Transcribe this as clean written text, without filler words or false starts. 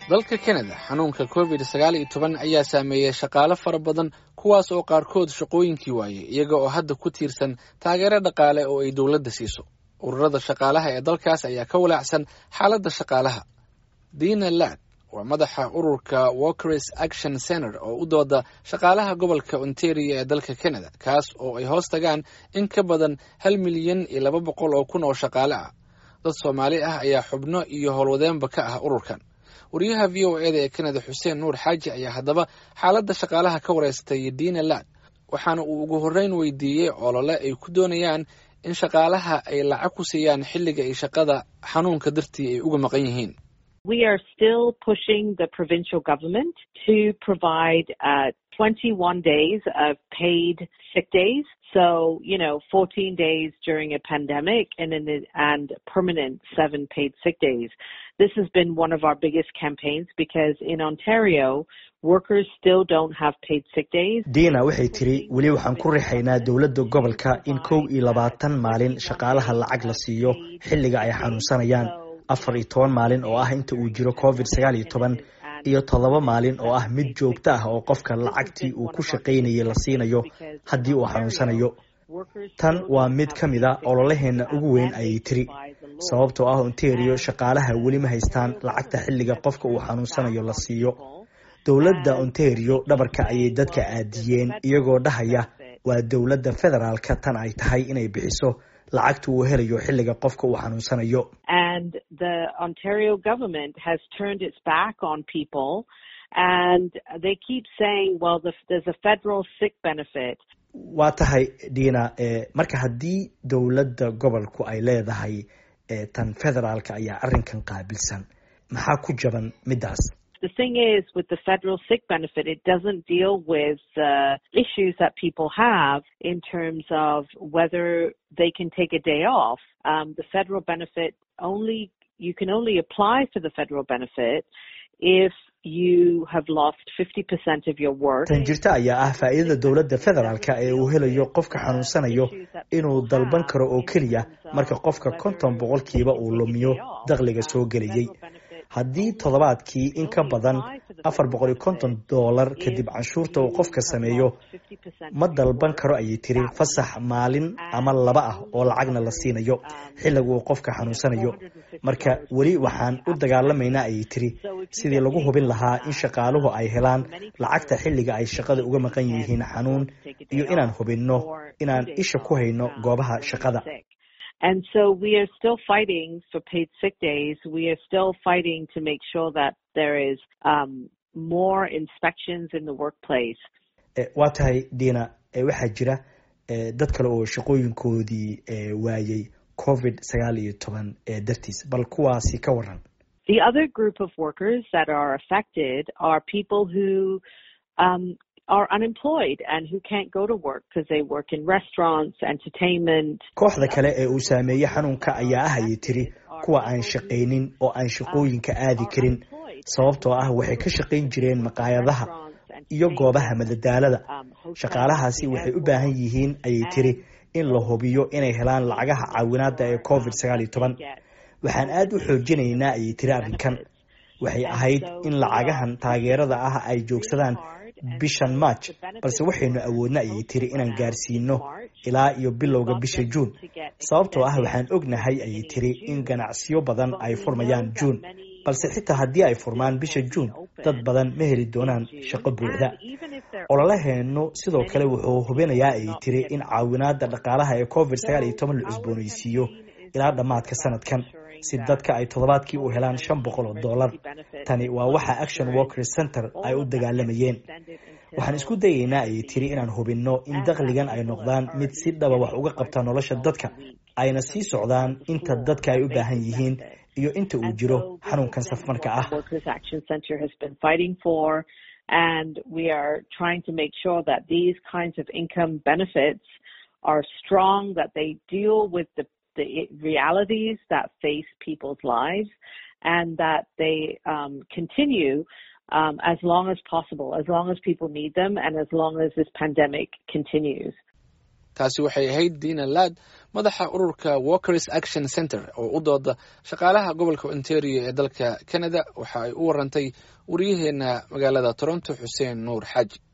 dalka Canada xanuunka COVID-19 ayaa saameeyay shaqaale fara badan kuwaas oo qaarkood shaqooyinkii waayay iyaga oo hadda ku tiirsan taageero dhaqaale oo ay dawladda siiso. Ururada shaqaalaha ee dalkaas ayaa ka walaacsan xaaladda shaqaalaha. Dina Ladd waa madaxa ururka Workers Action Center oo u dooda shaqaalaha gobolka Ontario ee dalka Canada, kaas oo ay hoos tagaan in ka badan 1,200,000 oo shaqaale ah. Dad Soomaali ah ayaa xubno iyo howlwadeenba ka ah ururkan. wariyaha VOA ee Canada Xuseen Nuur Xaaji ayaa haddaba xaaladda shaqaalaha ka wareystay Dina Ladd, waxaana uu ugu horreyn weydiiyey olole ay ku doonayaan in shaqaalaha ay lacag ku siiyaan xilliga ay shaqada xanuunka dartii ay uga maqan yihiin. We are still pushing the provincial government to provide 21 days of paid sick days. So, 14 days during a pandemic and permanent 7 paid sick days. This has been one of our biggest campaigns because in Ontario, workers still don't have paid sick days. Dina waxay tiri wali waxaan ku rixaynaa dawladda gobolka in 21 maalin shaqaalaha lacag la siiyo xilliga ay xanuunsanayaan, 14 maalin oo ah inta uu jiro COVID-19 iyo 7 maalin oo ah mid joogto ah oo qofka lacagtii uu ku shaqaynayay la siinayo haddii uu xanuunsanayo. Tan waa mid ka mid ah ololaheena ugu weyn ayay tiri, sababtoo ah Ontario shaqaalaha weli ma haystaan lacagta xilliga qofka uu xanuunsanayo la siiyo. Dawladda Ontario dhabarka ayay dadka aadiyeen iyagoo dhahaya waa dawladda federaalka tan ay tahay inay bixiso lacagta uu helayo xilliga qofka uu xanuunsanayo. And the Ontario government has turned its back on people and they keep saying, well, there's a federal sick benefit. Waa tahay Dina, marka haddii dawladda gobolku ay leedahay tan federaalka ayaa arrinkan qaabilsan, maxaa ku jaban midaas? The thing is, with the federal sick benefit, it doesn't deal with issues that people have in terms of whether they can take a day off. The federal benefit you can only apply for the federal benefit if you have lost 50% of your work. Tan jirta ayaa ah faa'iidada dawladda federaalka ee uu helayo qofka xanuunsanayo inuu dalban karo oo keliya marka qofka 50% uu lumiyo dakhliga soo gelayay. Haddii toddobaadkii in ka badan $450 kadib canshuurta uu qofka sameeyo, ma dalban karo ayay tiri fasax maalin ama 2 ah oo lacagna la siinayo xilliga uu qofka xanuunsanayo. Marka weli waxaan u dagaalamaynaa ayay tiri sidii lagu hubin lahaa in shaqaaluhu ay helaan lacagta xilliga ay shaqada uga maqan yihiin xanuun, iyo inaan hubinno inaan isha ku hayno goobaha shaqada. And so we are still fighting for paid sick days. We are still fighting to make sure that there is more inspections in the workplace. Waa tahay Dina, waxaa jira dad kale oo shaqooyinkoodii waayay COVID-19 dartiis, bal kuwaasi ka waran. The other group of workers that are affected are people who are unemployed and who can't go to work because they work in restaurants, entertainment. Kooxda kale ee uu saameeyay xanuunka ayaa ah ayay tiri kuwa aan shaqaynin oo aan shaqooyinka aadi karin, sababtoo ah waxay ka shaqayn jireen maqaayadaha iyo goobaha madadaalada. Shaqaalahaasi waxay u baahan yihiin ayay tiri in la hubiyo inay helaan lacagaha caawinaadda ee COVID-19. Waxaan aad u xoojinaynaa ayay tiri arrinkan. Waxay ahayd in lacagahan taageerada ah ay joogsadaan bishan March, balse waxaynu awoodna ayay tiri inaan gaarsiino ilaa iyo bilowga bisha June, sababtoo ah waxaan ognahay ayay tiri in ganacsiyo badan ay furmayaan June, balse xitaa haddii ay furmaan bisha June, dad badan ma heli doonaan shaqo buuxda. Ololaheenu sidoo kale wuxuu hubinayaa ayay tiri in caawinaadda dhaqaalaha ee COVID-19 la cusboonaysiiyo ilaa dhammaadka sanadkan, si dadka ay toddobaadkii u helaan $500. Tani waa waxa Action Workers Center ay u dagaalamayeen. Waxaan isku dayaynaa ayay tiri inaan hubinno in dakhligan ay noqdaan mid si dhaba wax uga qabta nolosha dadka, ayna sii socdaan inta dadka ay u baahan yihiin iyo inta uu jiro xanuunkan safmarka ah. And we are trying to make sure that these kinds of income benefits are strong, that they deal with the realities that face people's lives, and that they continue as long as possible, as long as people need them, and as long as this pandemic continues. Taasi waxay ahayd Dina Ladd, madaxa ururka Workers Action Center oo u dooda shaqaalaha gobolka Ontario ee dalka Canada waxa ay u warantay wariyaheena magaalada Toronto Xuseen Nuur Xaaji.